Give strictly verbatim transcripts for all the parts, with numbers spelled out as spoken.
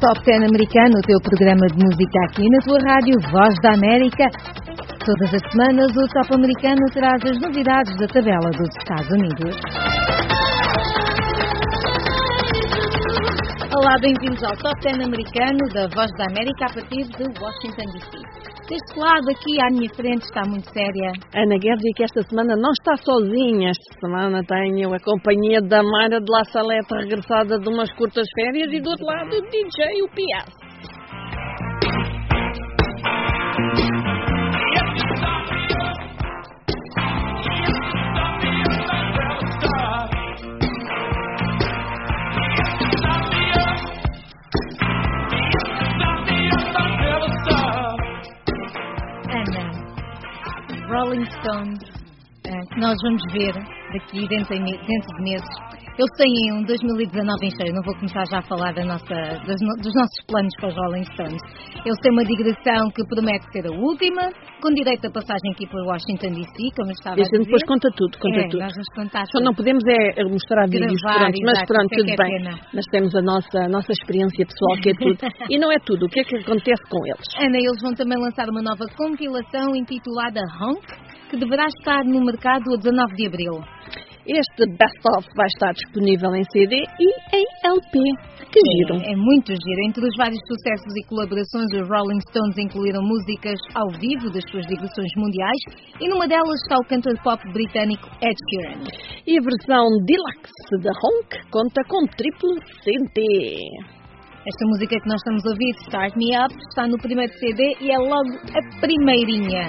Top dez americano, o teu programa de música aqui na tua rádio Voz da América. Todas as semanas o Top americano traz as novidades da tabela dos Estados Unidos. Olá, bem-vindos ao Top dez americano da Voz da América a partir de Washington, D C. Deste lado aqui à minha frente está muito séria Ana Guerra, que esta semana não está sozinha. Esta semana tenho a companhia da Mara de La Saleta, regressada de umas curtas férias, e do outro lado o D J, o P S. Rolling Stones, que nós vamos ver daqui dentro de, dentro de meses. Eles têm um dois mil e dezanove em cheio, não vou começar já a falar da nossa, dos, dos nossos planos para os Rolling Stones. Eles têm uma digressão que promete ser a última, com direito a passagem aqui por Washington, D C, como eu estava Isso a dizer. depois conta tudo, conta é, tudo. Nós vamos contar Só não podemos é mostrar vídeos, Gravar, pronto, mas exato, pronto, tudo é bem. pena. Mas temos a nossa, a nossa experiência pessoal, que é tudo. E não é tudo. O que é que acontece com eles? Ana, eles vão também lançar uma nova compilação intitulada Honk, que deverá estar no mercado a dezanove de abril. Este best-of vai estar disponível em C D e em L P. Que giro! É, é muito giro. Entre os vários sucessos e colaborações, os Rolling Stones incluíram músicas ao vivo das suas digressões mundiais, e numa delas está o cantor pop britânico Ed Sheeran. E a versão deluxe da Honk conta com triplo C D. Esta música que nós estamos a ouvir, Start Me Up, está no primeiro C D e é logo a primeirinha.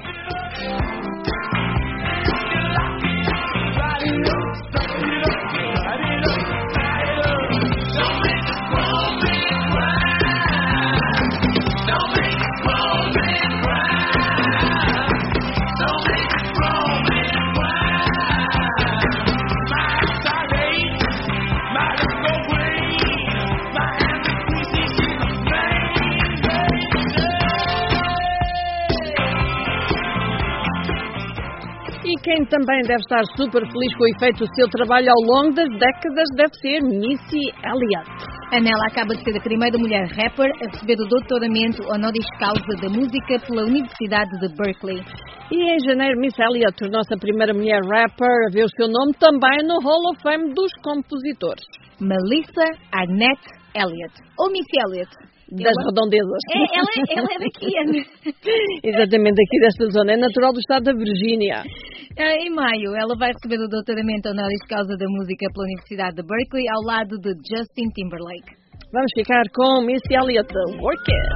E quem também deve estar super feliz com o efeito do seu trabalho ao longo das décadas deve ser Missy Elliott. A Nela acaba de ser a primeira mulher rapper a receber o doutoramento honoris causa da música pela Universidade de Berkeley. E em janeiro, Miss Elliott tornou-se a primeira mulher rapper a ver o seu nome também no Hall of Fame dos compositores. Melissa Arnett Elliott, ou Miss Elliott. Das ela, redondezas. É, ela, é, ela é daqui, Ana. Exatamente, aqui desta zona. É natural do estado da Virgínia. Em maio, ela vai receber o doutoramento honoris causa da música pela Universidade de Berkeley, ao lado de Justin Timberlake. Vamos ficar com Missy Elliott, Work It.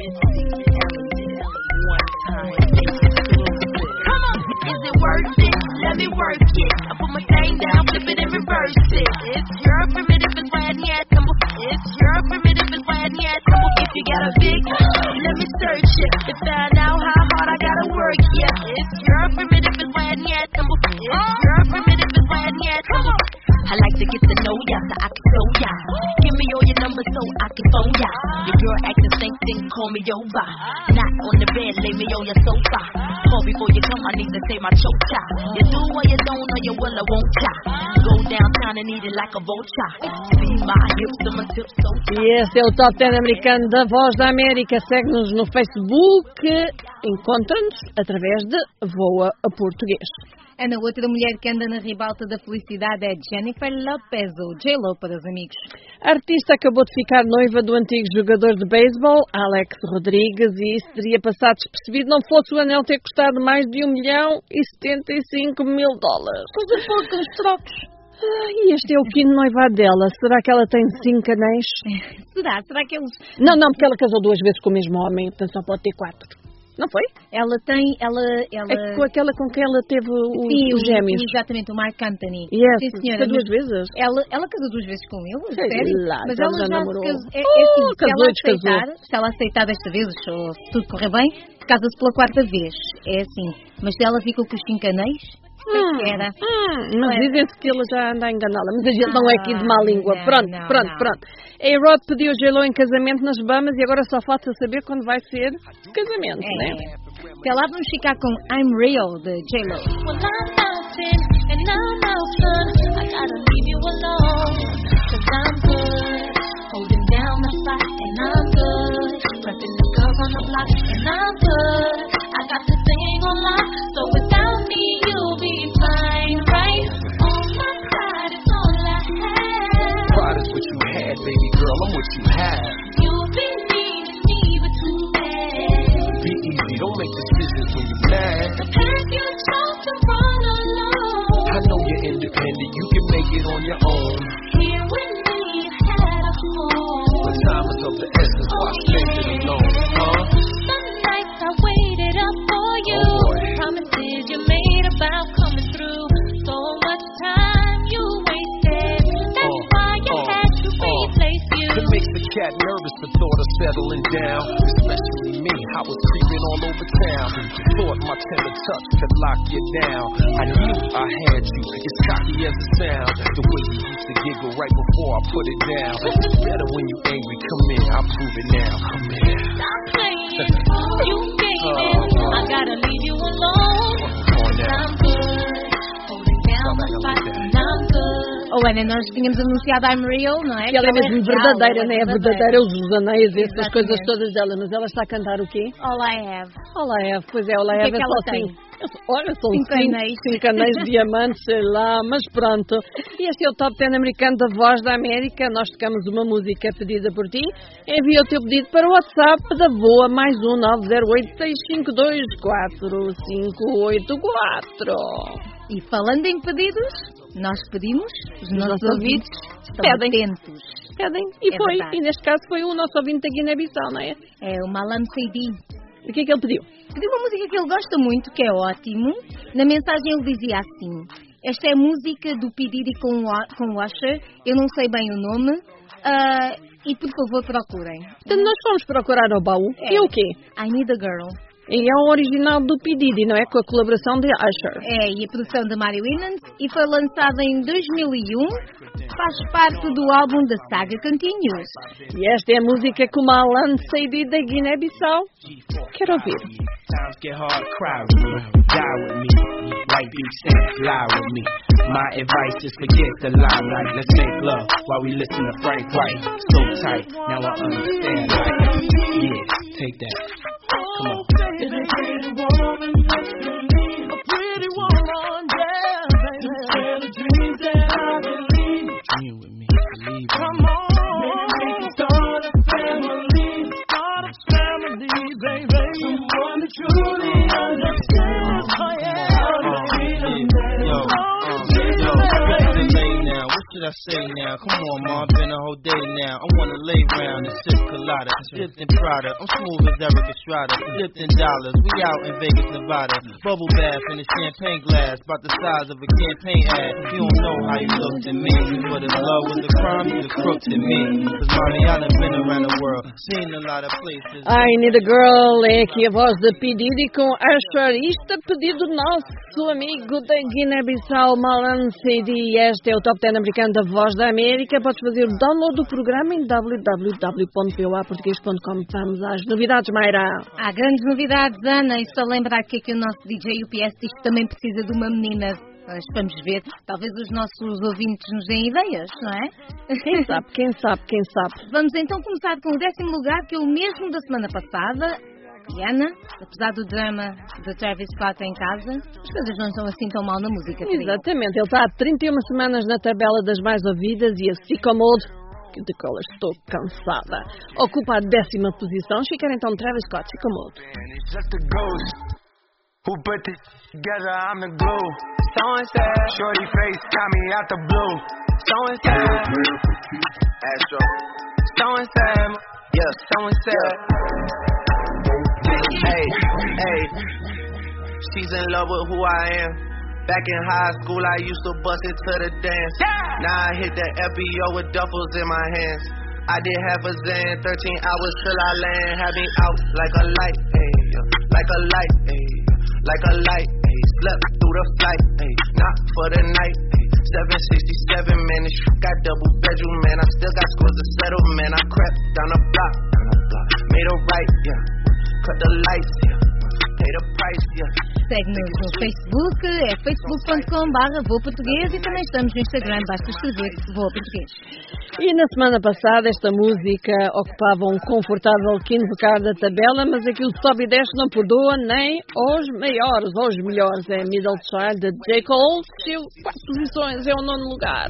Is it worth it? Let me work it. I put my thing down, flip it and reverse it. It's your primitive and bad yet. It's your primitive and bad yet. If you got a big, let me search it to find out how hard I gotta work. Yeah, it's your primitive and bad yet. It's your primitive and bad yet. I like to get to know ya so I can show ya. Give me all your numbers so I can phone ya. Your girl acting same thing, call me over. Not on the bed, lay me on your sofa. Call before you come, I need to say my chocha. You do or you don't, or you will or won't ya. Go downtown and eat it like a vulture. See my hips and my tips so tight. E esse é o Top dez americano da Voz da América. Segue-nos no Facebook. Encontra-nos através de Voa a Português. Ana, outra mulher que anda na ribalta da felicidade é Jennifer Lopez, ou J-Lo para os amigos. A artista acabou de ficar noiva do antigo jogador de beisebol, Alex Rodrigues, e isso teria passado despercebido não fosse o anel ter custado mais de um milhão e setenta e cinco mil dólares. Coisa pouco, uns trocos. Ah, e este é o quinto noivado dela. Será que ela tem cinco anéis? Será? Será que eles... Não, não, porque ela casou duas vezes com o mesmo homem, portanto só pode ter quatro. Não foi? Ela tem, ela... ela... É com aquela com que ela teve o, Sim, os gêmeos. O, exatamente, o Mark Anthony. Yes, Sim, senhora. duas vezes. Ela, ela casou duas vezes com ele, Sei sério? lá, mas ela ela já já namorou. se casou. É, é Oh, assim, se casou, ela descasou. aceitar, se ela aceitar desta vez, ou se tudo correr bem, casa-se pela quarta vez. É assim. Mas se ela ficou com os cinco anéis... Hum, era. Hum, mas é. dizem-se que ele já anda a enganá-la. Mas a gente não é aqui de má língua. Não, Pronto, não, pronto, não. pronto. A Rod pediu J-Lo em casamento nas Bahamas e agora só falta saber quando vai ser o casamento, É. né? Até lá vamos ficar com I'm Real, de J-Lo. Well, I'm mountain and I'm out sun. I gotta leave you alone, cause I'm good. Holding down the fight and what you have. You'll be needing me, but too bad. Be easy, don't make decisions when you're mad. The path you chose to run alone. I know you're independent, you can make it on your own. Here with me, you had a home. But time is of the essence, why spend it alone, huh? Some nights I waited up for you. Oh boy. Promises you made about coming through. So much time you wasted. That's Uh, why you uh, had to uh. replace you. It makes the cat nervous, the thought of settling down. Especially me, I was creeping all over town. Thought my tender touch could lock you down. I knew I had you, as cocky as it sounds. The way you used to giggle right before I put it down. It's better when you angry, come in, I'll prove it now. Come in. Stop playing, you gaming. I gotta leave you alone. Come on now. I'm good, holding down the fight, and I'm good. Oh, Ana, nós tínhamos anunciado I'm Real, não é? Que ela é mesmo real, verdadeira, ela não é? Verdadeira, os anéis, essas Exatamente. coisas todas dela. Mas ela está a cantar o quê? All I Have. Olá, Eve. Pois é, olá, O que é Eve. que É ela só tem? assim. Olha, são Cinco cinco, anéis. cinco anéis de diamante, sei lá, mas pronto. E este é o Top dez americano da Voz da América. Nós tocamos uma música pedida por ti. Envia o teu pedido para o WhatsApp da Voa mais um nove zero oito, seis cinco dois, quatro cinco oito quatro. E falando em pedidos, nós pedimos, os nossos nossos ouvidos estão pedem. atentos. Pedem. E É foi, verdade. e neste caso foi o nosso ouvinte da Guiné-Bissau, não é? É o Malam Seidi. O que é que ele pediu? Pediu uma música que ele gosta muito, que é ótimo. Na mensagem ele dizia assim: esta é a música do P. Diddy com o Wa- com o Usher, eu não sei bem o nome, ah, e por favor procurem. Então nós fomos procurar o baú. É. E o quê? I Need a Girl. E é o original do P. Diddy, não é? Com a colaboração de Usher. É, e a produção de Mario Winans, e foi lançada em dois mil e um, faz parte do álbum The Saga Continues. E esta é a música que o Malan Seidi da Guiné-Bissau quer ouvir. Times get hard, cry with me, die with me. White beach stands, lie with me. My advice, just forget the limelight. Let's make love while we listen to Frank White. So tight, now I understand. Like, yeah, take that. Come on. Is a pretty woman next to me, a pretty woman, yeah, baby. Tell the dreams that I believe. Dream with me, believe in Come me. on, maybe we can start a family, start a family, baby. Someone that truly understands, oh yeah, how to feel it, Yo, uh, yo, it's late now. What should I say now? Come on, ma, been a whole day now. I wanna lay round and sip colada, dipped in Prada. I'm smooth as Eric Estrada, dipped in dollars. We out in Vegas, Nevada. Bubble bath in a champagne glass, about the size of a campaign ad. You don't know how you looked at me, but if love was a crime, you'd have crooked at me. Cause mommy, I done been around the world, seen a lot of places. I Need a Girl, é aqui a voz de P. Diddy com Usher. Isto a pedido do nosso amigo da Guiné-Bissau, Malan Seidi. Este é o Top dez americano da Voz da América. Podes fazer o download do programa em w w w ponto p o a português ponto com. Vamos às novidades, Mayra. Há grandes novidades, Ana, e só lembrar que aqui o nosso D J U P S diz que também precisa de uma menina. Mas vamos ver, talvez os nossos ouvintes nos deem ideias, não é? Quem sabe, quem sabe, quem sabe. Vamos então começar com o décimo lugar, que é o mesmo da semana passada. Diana, apesar do drama de Travis Scott em casa, as coisas não estão assim tão mal na música. querida. Exatamente, ele está há trinta e uma semanas na tabela das mais ouvidas e a Sicko Mode, de qual estou cansada, ocupa a décima posição. Ficar então Travis Scott, Sicko Mode. It's just a ghost who put this together. I'm the glue. So and said, shorty face got me out the blue. So and said, Astro. So and said, yeah. So and said, hey, hey. She's in love with who I am. Back in high school, I used to bust it to the dance. Now I hit the F B O with duffels in my hands. I did half a zan, thirteen hours till I land. Had me out like a light, ayy, like a light, ayy, like a light, ayy. Slept through the flight, ayy, not for the night, ayy. seven sixty-seven, man, this shit got double bedroom, man. I still got scores to settle, man. I crept down the block, down the block, made a right, yeah. Cut the lights, yeah. pay the price, yeah. Segue-nos no Facebook, é facebook ponto com barra Voa Português e também estamos no Instagram, basta escrever Voa Português. E na semana passada esta música ocupava um confortável quinto lugar da tabela, mas aqui o sobe e desce não perdoa nem aos maiores, aos melhores. É Middle Child de J. Cole, subiu quatro posições, é o nono lugar.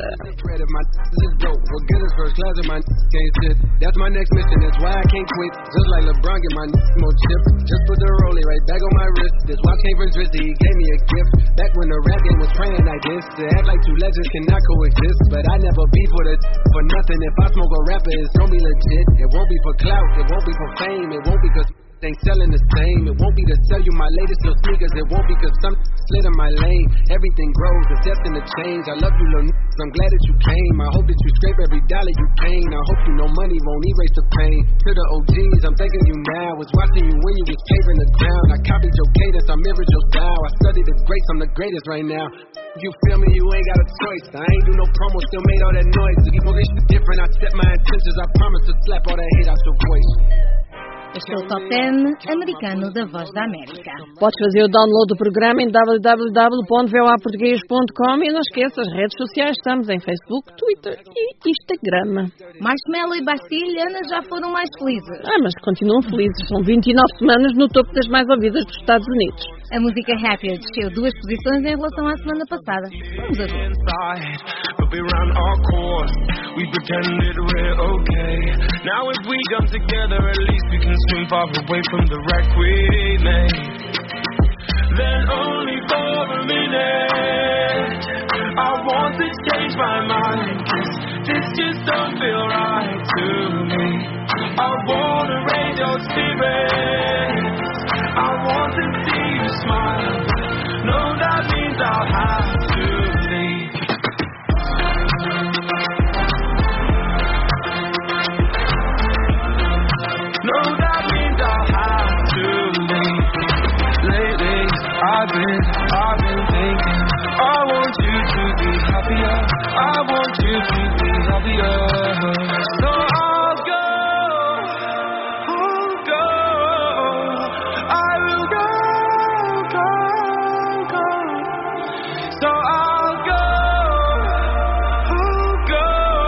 Nothing. If I smoke a rapper, it's gonna be legit. It won't be for clout, it won't be for fame, it won't be cause ain't selling the same. It won't be to sell you my latest little sneakers. It won't be cause some slid in my lane. Everything grows, the depth and the change. I love you, little n****. I'm glad that you came. I hope that you scrape every dollar you gain. I hope you know money won't erase the pain. To the O Gs, I'm thanking you now. Was watching you when you was paving the ground. I copied your cadence, I mirrored your style. I studied the greats, I'm the greatest right now. You feel me, you ain't got a choice. I ain't do no promo, still made all that noise. If you this shit different, I set my intentions. I promise to slap all that hate out your voice. Este é o Top dez americano da Voz da América. Podes fazer o download do programa em w w w ponto voa português ponto com e não esqueças, as redes sociais estamos em Facebook, Twitter e Instagram. Marshmello e Bastille, Ana, já foram mais felizes. Ah, mas continuam felizes. São vinte e nove semanas no topo das mais ouvidas dos Estados Unidos. A música Happier desceu duas posições em relação à semana passada. Vamos a ver. We ran our course, we pretended we're okay. Now if we come together, at least we can swim far away from the wreck we made. Then only for a minute, I want to change my mind, 'cause this just don't feel right to me. I want to raise your spirits, I want to see you smile. No, that means I'll have to leave. No, that means I'll have to leave. Lately, I've been, I've been thinking, I want you to be happier. I want you to be happier. So I'll go, I'll go, I will go, go, go. So I'll go, I'll go,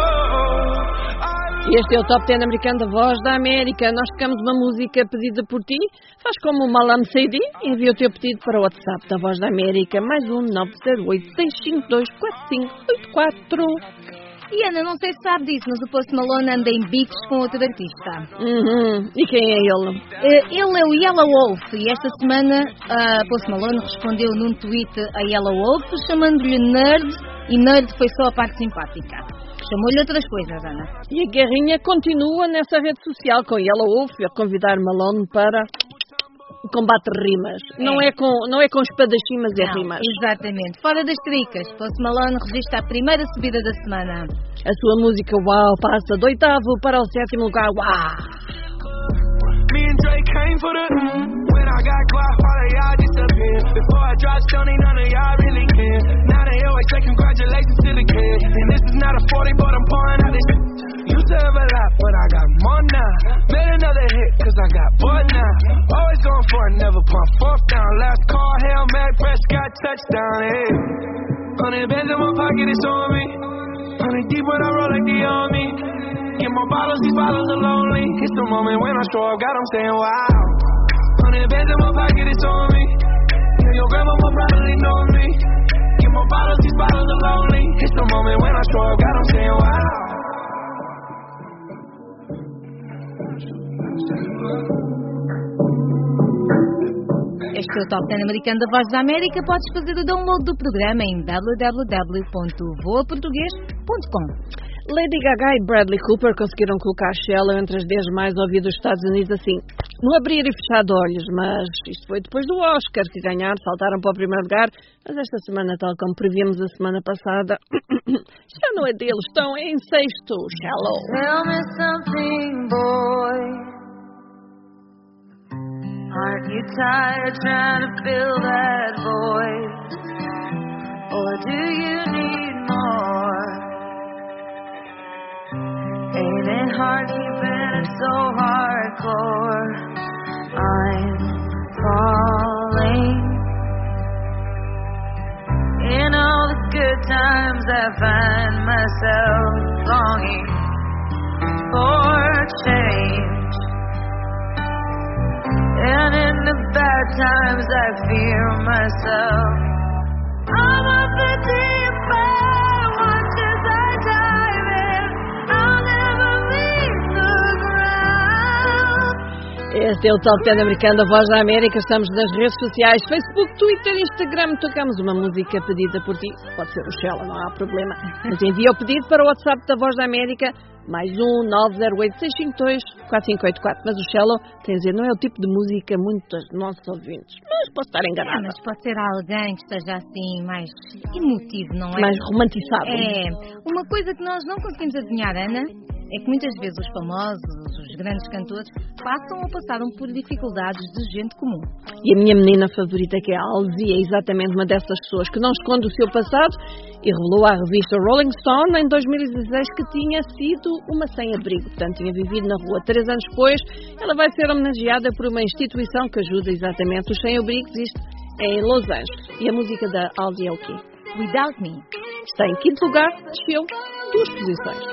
I will. Este é o Top dez americano da Voz da América. Nós tocamos uma música pedida por ti. Faz como o Malam Seidi e envia o teu pedido para o WhatsApp da Voz da América. Mais um nove zero oito, seis cinco dois, quatro cinco oito quatro. E Ana, não sei se sabe disso, mas o Post Malone anda em bicos com outro artista. Uhum. E quem é ele? Uh, ele é o Yellow Wolf e esta semana uh, Post Malone respondeu num tweet a Yellow Wolf chamando-lhe nerd, e nerd foi só a parte simpática. Chamou-lhe outras coisas, Ana. E a guerrinha continua nessa rede social com Yellow Wolf a convidar Malone para combate rimas. É. Não, é com, não é com espadachim, mas é Não, rimas. exatamente. Fora das tricas, Post Malone registra a primeira subida da semana. A sua música, uau, passa do oitavo para o sétimo lugar. Uau! Me and Drake came for the when I got quiet, all of y'all disappeared. Before I dropped stone, ain't none of y'all really care. Now they always say congratulations to the kid. And this is not a forty, but I'm pouring out this. Used to have a lot, but I got more now. Made another hit, cause I got bored now. Always going for it, never pump fourth down. Last call, Hail Mary, Prescott, touchdown, hey. Hundred bands in my pocket, it's on me. Hundred deep when I roll like the army. Get my bottles, these bottles are lonely. It's the moment when I show up, God, I'm saying wow. Hundred bands in my pocket, it's on me. Yeah, your grandma will probably know me. Get my bottles, these bottles are lonely. It's the moment when I show up, God, I'm saying wow. Este é o Top dez americano da Voz da América. Podes fazer o download do programa em w w w ponto voa português ponto com. Lady Gaga e Bradley Cooper conseguiram colocar Shallow entre as dez mais ouvidas dos Estados Unidos assim, no abrir e fechar de olhos, mas isto foi depois do Oscar, que ganharam, saltaram para o primeiro lugar, mas esta semana, tal como prevíamos a semana passada, já não é deles, estão em sexto, Shallow. Tell me something, boy. Aren't you tired trying to fill that void? Or do you need more? Ain't it hard keeping it so hardcore? I'm falling. I find myself longing for change. And in the bad times I fear myself. I'm up the deep end, watch as I dive in. I'll never leave the ground. Este é o Top dez americano da Voz da América. Estamos nas redes sociais, Facebook, Twitter, Instagram. Tocamos uma música pedida por ti. Pode ser o Shella, não há problema. Mas envia o pedido para o WhatsApp da Voz da América. Mais um nove zero oito seis cinco dois quatro cinco oito quatro. Mas o Shallow, tem a dizer, não é o tipo de música muito dos nossos ouvintes. Mas posso estar enganada. É, mas pode ser alguém que esteja assim mais emotivo, não é? Mais romantizado. É. Uma coisa que nós não conseguimos adivinhar, Ana, é que muitas vezes os famosos, os grandes cantores, passam ou passaram por dificuldades de gente comum. E a minha menina favorita, que é a Halsey, é exatamente uma dessas pessoas que não esconde o seu passado e revelou à revista Rolling Stone em dois mil e dezesseis que tinha sido uma sem-abrigo. Portanto, tinha vivido na rua. Três anos depois, ela vai ser homenageada por uma instituição que ajuda exatamente os sem-abrigos. Isto é em Los Angeles. E a música da Halsey é o quê? Without Me. Está em quinto lugar, desceu duas posições.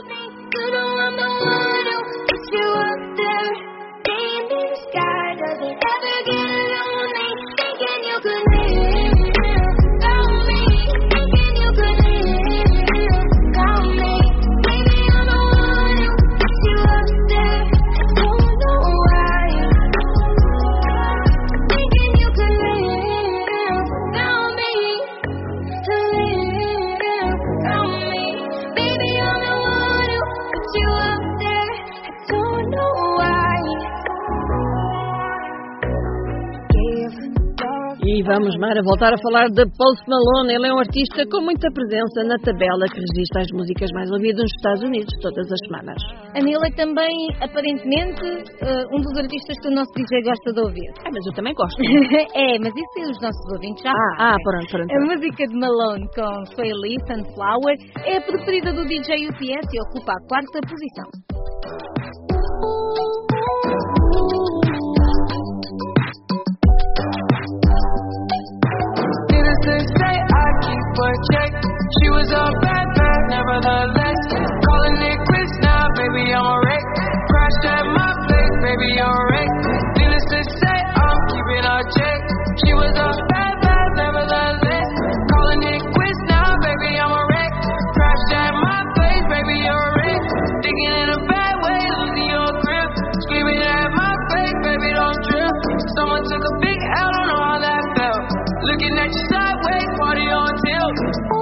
E vamos, Mara, voltar a falar de Post Malone. Ele é um artista com muita presença na tabela que registra as músicas mais ouvidas nos Estados Unidos todas as semanas. A Nila é também, aparentemente, uh, um dos artistas que o nosso D J gosta de ouvir. Ah, mas eu também gosto. É, mas isso é os nossos ouvintes já ah, sabem. Ah, pronto, pronto. A música de Malone com Sway Sunflower é a preferida do D J U P S e ocupa a quarta posição. Check. She was a bad bad, nevertheless. Calling it quits now, baby, I'm a wreck. Crashed at my place, baby, I'm a wreck. Needless to say, I'm keeping her check. She was a bad bad, nevertheless. Calling it quits now, baby, I'm a wreck. Crashed at my place, baby, I'm a wreck. Thinking in a bad way, losing your grip. Screaming at my face, baby, don't trip. Someone took a big L, don't know how that felt. Looking at you sideways, party on tilt.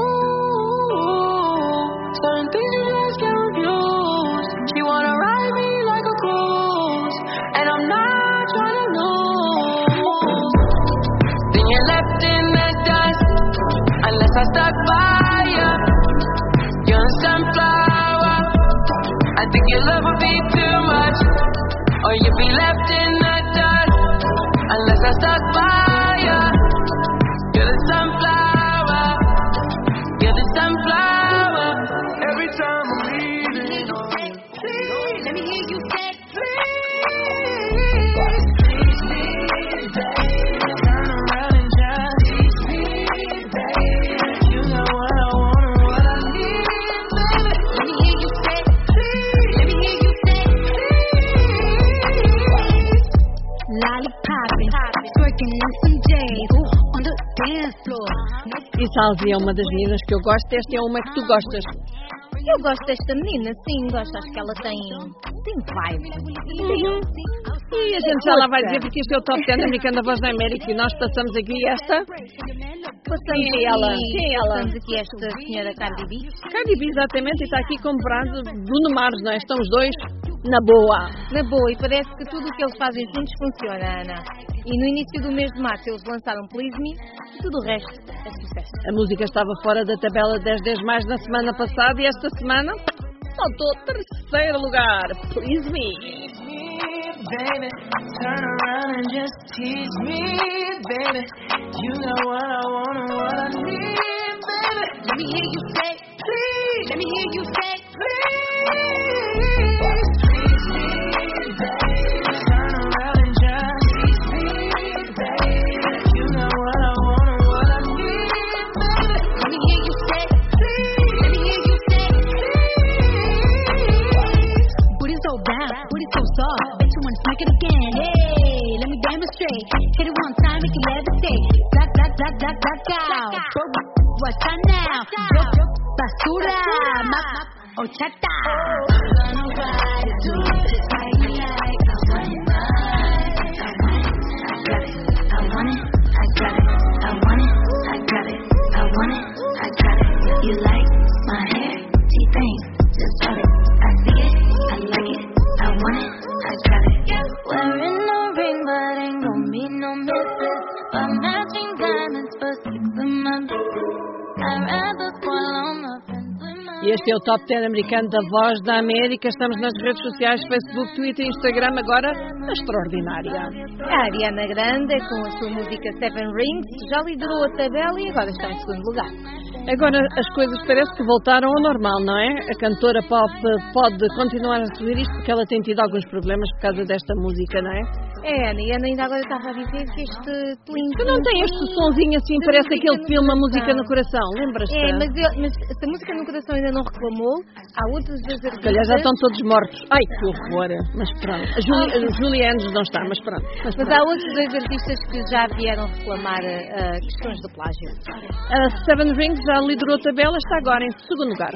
Certain things you just get confused. She wanna ride me like a cruise, and I'm not trying to lose. Then you're left in the dust, unless I stuck by you. You're a sunflower. I think your love would be too much, or you'd be left in the dust, unless I stuck by you. You're the sunflower. You're the sunflower. Every time I'm leaving, please, let me hear you say, please, please me, baby. Turn around and just tease me, baby. You know what I want and what I need, baby. Let me hear you say, please. Let me hear you say, please. Lollipopping, twerking in some J's on the dance floor. E Halsey é uma das meninas que eu gosto. Esta é uma que tu gostas. Eu gosto desta menina, sim, gosto. Acho que ela tem, tem vibe. Uhum. E a gente já lá vai dizer, porque isto é o Top dez americano da Voz da América e nós passamos aqui esta. Passamos Quem é ela? aqui, Quem é ela? Passamos aqui esta senhora Cardi B. Cardi B, exatamente, e está aqui comprado Bruno Mars, não é? Estão os dois na boa. Na boa, e parece que tudo o que eles fazem juntos funciona, Ana. E no início do mês de março eles lançaram Please Me e tudo o resto é sucesso. A música estava fora da tabela dez dez mais na semana passada e esta semana saltou terceiro lugar. Please Me. Baby, turn around and just tease me, baby. You know what I want and what I need, baby. Let me hear you say, please. Let me hear you say, please. Please me, baby. Turn around and just tease me, baby. You know what I want and what I need, baby. Let me hear you say, please. Let me it again. Hey, let me demonstrate. Hit it one time, make it levitate. Black, black, black, black, black out. What's that now? Basura, ma, ochata. I'm gonna ride it to this way you like. I want it, I want it, I got it. I want it, I got it. I want it, I got it. You like my hair? She thinks, just got it. I see it, I like it. I want it, I got it. Wearing no ring, but ain't gon' mean no misses. But matching diamonds for six of my bitches. I'd rather spoil all my friends with my. E este é o Top dez americano da Voz da América. Estamos nas redes sociais, Facebook, Twitter e Instagram. Agora, a extraordinária. A Ariana Grande, com a sua música Seven Rings, já liderou a tabela e agora está em segundo lugar. Agora as coisas parece que voltaram ao normal, não é? A cantora pop pode continuar a subir isto porque ela tem tido alguns problemas por causa desta música, não é? É, Ana, e Ana ainda agora estava a dizer que este Tlim... Tu não tem este sonzinho assim, parece aquele filme A Música no Coração, lembras-te? É, mas, eu, mas se a Música no Coração ainda não reclamou, há outros dois artistas... Se calhar já estão todos mortos. Ai, que horror! Mas pronto, a Julie, a Julie Andrews não está, mas pronto. Mas, mas há outros dois artistas que já vieram reclamar uh, questões do plágio. A Seven Rings já liderou a tabela, está agora em segundo lugar.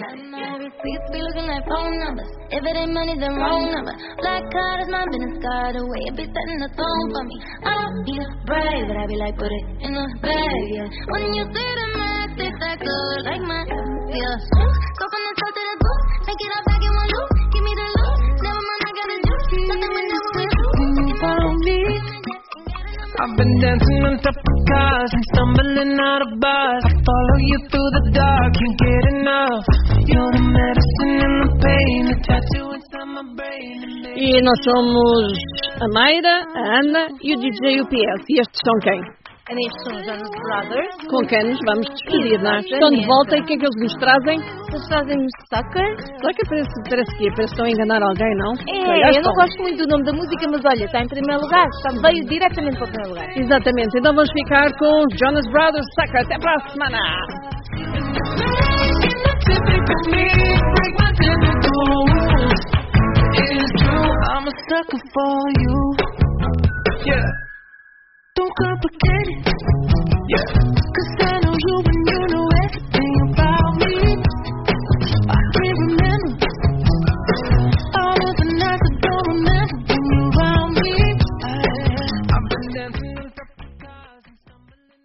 The phone for me. I don't be brave, but I be like, put it in the bag, yeah. When you see the max, it's that good, like my, yeah. Go from the top to the booth, make it all back in one loop. Give me the loot, never mind, I got a juice. Nothing with no clue. Follow me. I've been dancing on top of cars and stumbling out of bars. I follow you through the dark, can't get enough. You're the medicine and the pain, the tattoo inside my brain. E nós somos a Mayra, a Ana e o D J U P S. E estes são quem? Estes são os Jonas Brothers. Com quem nos vamos despedir, não é? Estão de volta e o que é que eles nos trazem? Eles trazem-nos Sucker. Sucker parece, parece que parece que estão a enganar alguém, não? É, olha, eu não gosto muito do nome da música, mas olha, está em primeiro lugar. Está, veio diretamente para o primeiro lugar. Exatamente. Então vamos ficar com os Jonas Brothers, Sucker. Até para a semana. I'm a sucker for you. Yeah. Don't complicate it. Yeah. 'Cause I